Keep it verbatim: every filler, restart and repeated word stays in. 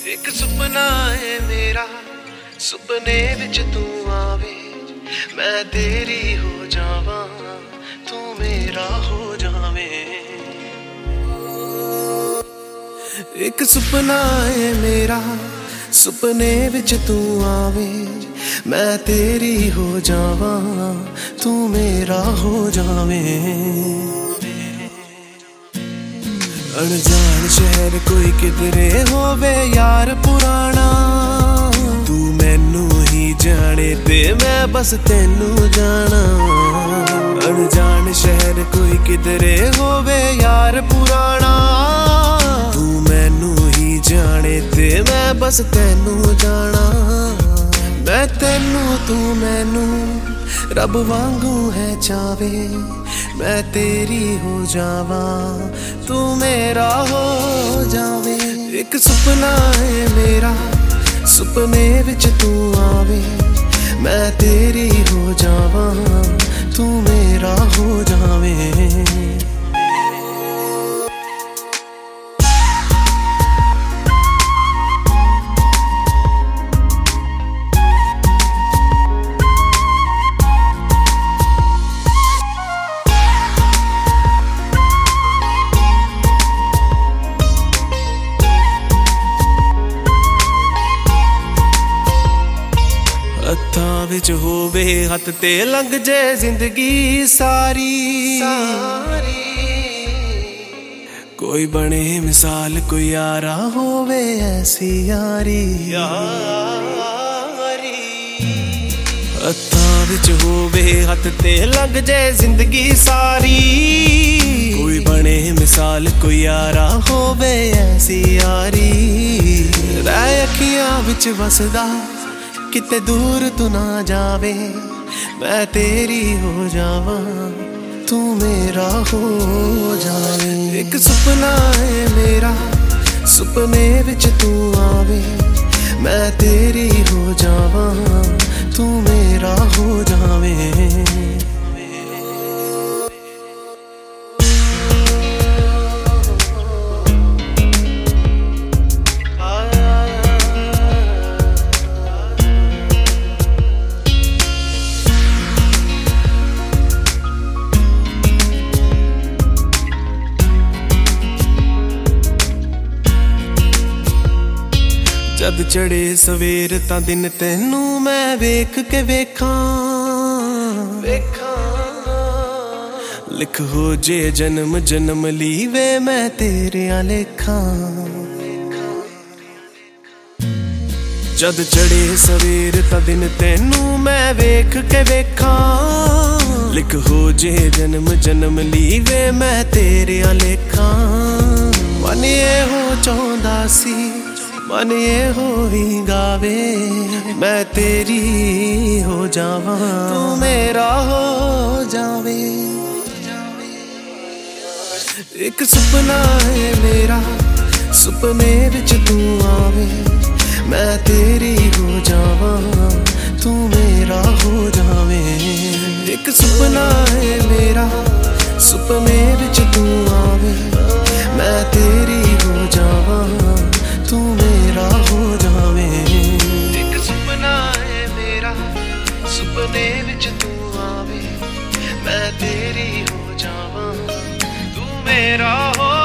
एक सुपना है मेरा, सुपने विच तू आवे, मैं तेरी हो जावा, तू मेरा हो जावे। एक सुपना है मेरा, सुपने विच तू आवे, मैं तेरी हो जावा, तू मेरा हो जावे। अनजान शहर कोई किधरे होवे यार पुराना, तू मैनू ही जाने ते मैं बस तेनू जाना। अनजान शहर कोई किधरे होवे यार पुराना, तू मैनू ही जाने ते मैं बस तेनू जाना। मैं तेनू तू मैनू रब वांगू है चावे, मैं तेरी हो जावा, तू मेरा हो जावे। एक सुपना है मेरा, सुपने विच तू आवे, मैं तेरी हो जावा, तू मेरा हो जावे। हत्थां विच होवे हत्थ ते लंघ जे जिंदगी सारी, सारी। कोई बने मिसाल कोई यारा होवे ऐसी यारी, यारी। हत्थां विच होवे हत्थ ते लंघ जे जिंदगी सारी, कोई बने मिसाल कोई यारा होवे ऐसी यारी। रह अखियां विच वसदा किते दूर तू ना जावे, मैं तेरी हो जावा, तू मेरा हो जावे। एक सुपना है मेरा, सुपने विच तू आवे, मैं तेरी हो जावा, तू मेरा हो जावे। जद चढ़े सवेर तां दिन तैनू मैं वेख के वेखां, वेखां। लिख हो जे जन्म जन्म लीवे मैं तेरिया लेखां। जद चढ़े सवेर तां दिन तैनू मैं वेख के वेखां, लिख हो जे जन्म जन्म लीवे मैं तेरिया लेखां। मन एहो चाहुंदा सी, मन ये हो ही गावे, मैं तेरी हो जावा, तू मेरा हो जावे। एक सुपना है मेरा, सुपने विच तू आवे, मैं तेरी हो जावा, तू मेरा हो जावे। एक सुपना है मेरा, सुपने विच तू आवे, मैं तेरी हो जावा, तू मेरा हो जावे। एक सुपना है मेरा, सुपने विच तू आवे, मैं तेरी हो जावा, तू मेरा हो